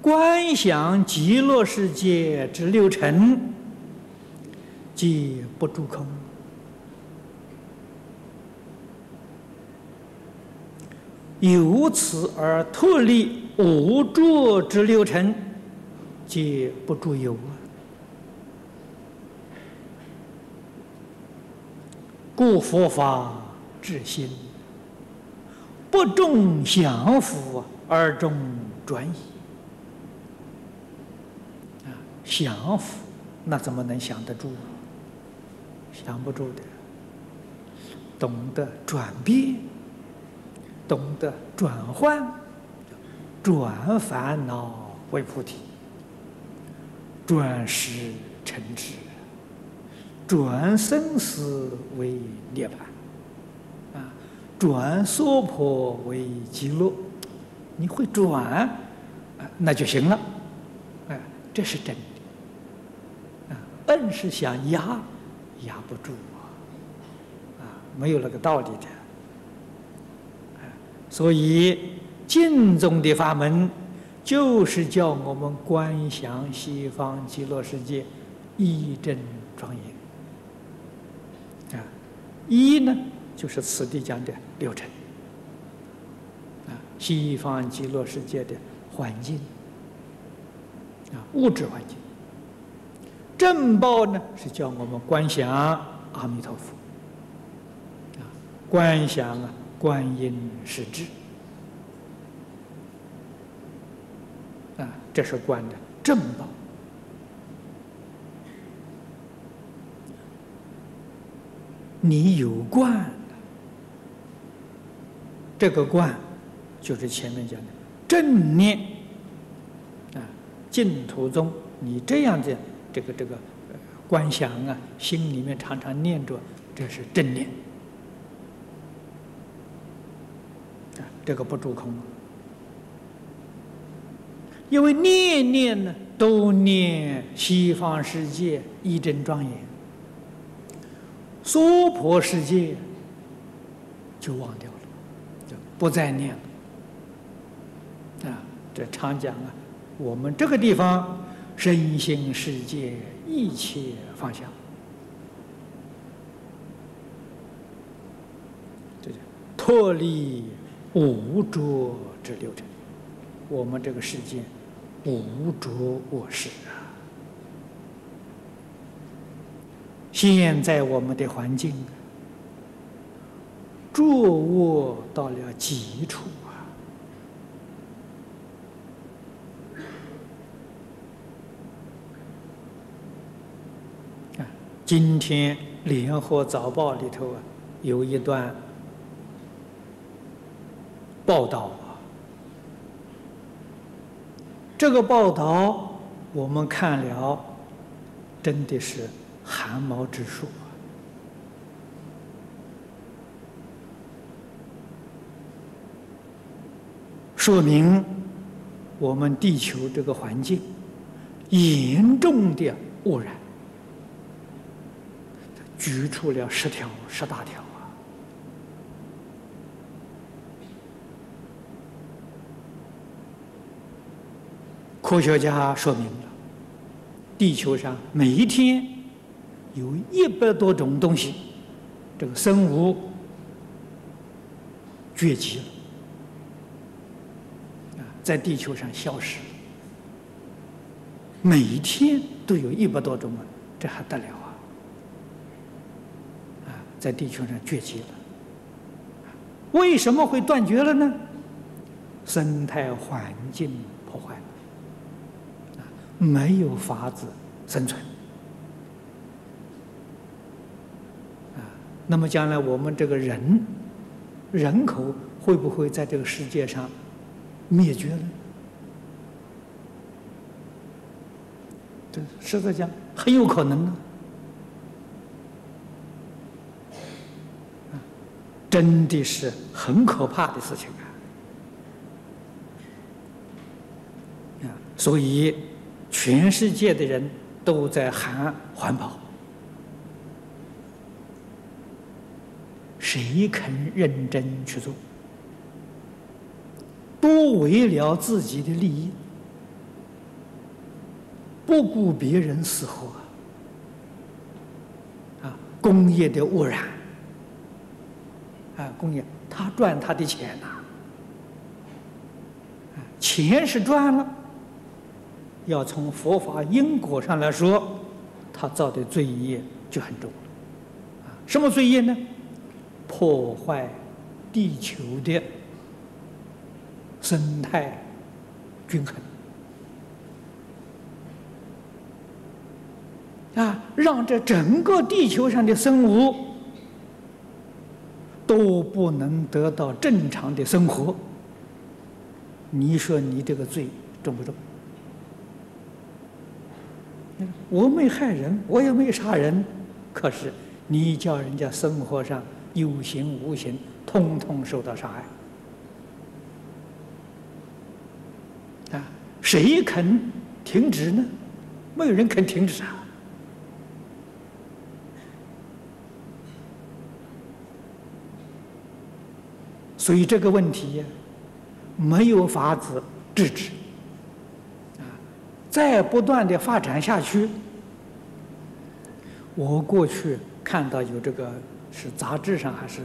观想极乐世界之六尘，皆不住空。由此而脱离无着之六尘，皆不住有啊。故佛法至心，不重降伏而重转移。降伏那怎么能降得住？降不住的。懂得转变，懂得转换，转烦恼为菩提，转识成智，转生死为涅槃，转娑婆为极乐。你会转，那就行了，这是真的。硬是想压，压不住没有那个道理的。所以净宗的法门，就是叫我们观想西方极乐世界义正庄严。义呢，就是此地讲的六尘。西方极乐世界的环境，物质环境。正报呢，是叫我们观想阿弥陀佛，观想观音实质，这是观的正报。你有观，这个观就是前面讲的正念净土中，你这样的这个观想心里面常常念着，这是正念这个不住空。因为念念呢都念西方世界义正庄严，娑婆世界就忘掉了，就不再念了。这常讲我们这个地方身心世界一切放下，这就脱离无着之六尘。我们这个世界无着我识现在我们的环境着我到了极处今天联合早报里头有一段报道这个报道我们看了真的是汗毛直竖说明我们地球这个环境严重的污染，举出了10大条科学家说明了，地球上每一天有100多种东西，这个生物绝迹了，在地球上消失，每一天都有100多种这还得了在地球上绝迹了。为什么会断绝了呢？生态环境破坏了，没有法子生存那么将来我们这个人口会不会在这个世界上灭绝呢？这实在讲很有可能呢。真的是很可怕的事情所以全世界的人都在喊环保，谁肯认真去做？都为了自己的利益不顾别人死活，工业的污染，工业他赚他的钱呐，钱是赚了，要从佛法因果上来说，他造的罪业就很重了，什么罪业呢？破坏地球的生态均衡。让这整个地球上的生物都不能得到正常的生活，你说你这个罪重不重？我没害人，我也没杀人，可是你叫人家生活上有形无形通通受到伤害，谁肯停止呢？没有人肯停止啊！所以这个问题没有法子制止，再不断的发展下去。我过去看到有这个是杂志上还是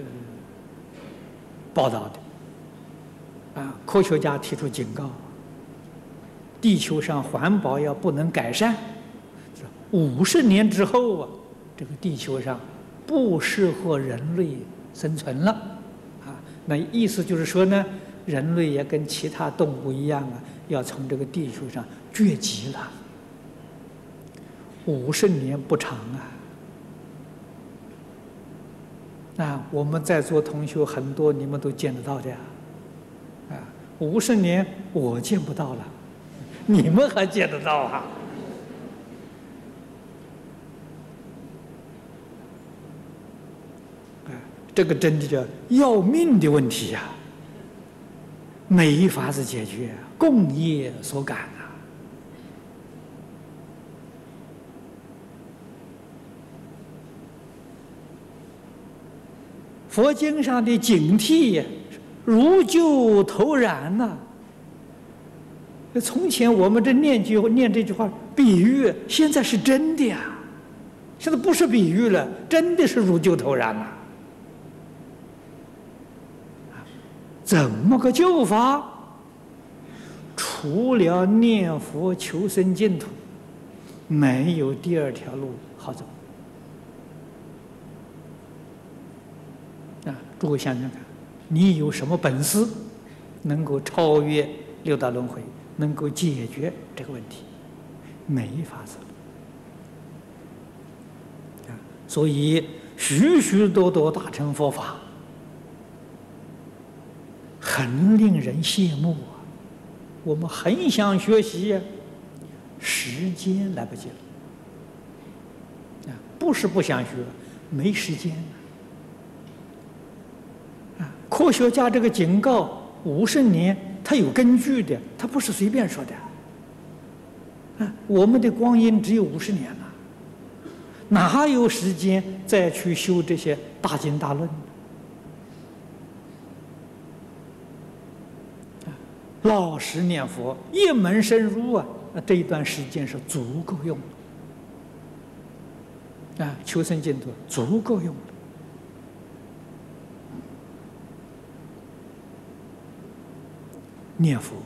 报道的，科学家提出警告，地球上环保要不能改善，50年之后这个地球上不适合人类生存了。那意思就是说呢，人类也跟其他动物一样要从这个地球上绝迹了。50年不长我们在座同学很多，你们都见得到的50年我见不到了，你们还见得到啊？这个真的叫要命的问题呀，没法子解决，共业所感佛经上的警惕如旧投然从前我们念这句话比喻，现在是真的呀，现在不是比喻了，真的是如旧投然怎么个救法？除了念佛求生净土，没有第二条路好走。诸位想想看，你有什么本事能够超越六道轮回，能够解决这个问题？没法子。所以许许多多大乘佛法很令人羡慕我们很想学习时间来不及了不是不想学，没时间科学家这个警告50年，他有根据的，他不是随便说的我们的光阴只有50年了，哪有时间再去修这些大经大论？老实念佛，一门深入这一段时间是足够用的求生净土足够用的。念佛、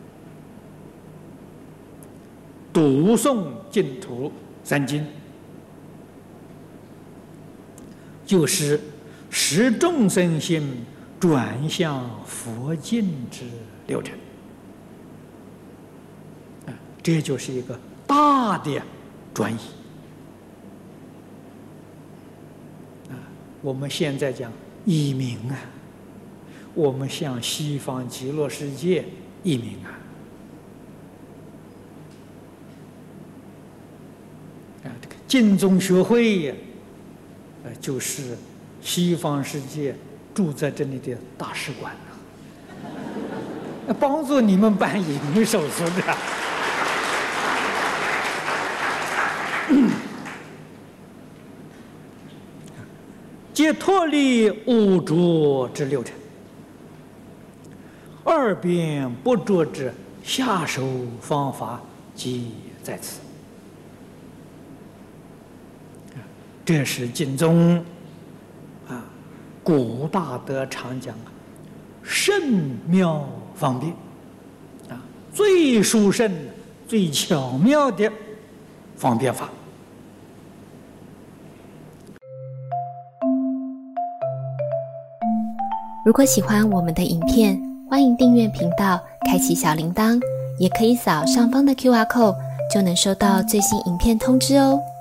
读诵净土三经，就是使众生心转向佛境之流程这就是一个大的转移我们现在讲移民我们向西方极乐世界移民这个净宗学会就是西方世界住在这里的大使馆帮助你们办移民手续的皆脱离五浊之六尘，二边不着之下手方法即在此。这是经中古大德常讲甚妙方便最殊胜、最巧妙的方便法。 如果喜欢我们的影片，欢迎订阅频道，开启小铃铛，也可以扫上方的 QR code，就能收到最新影片通知哦。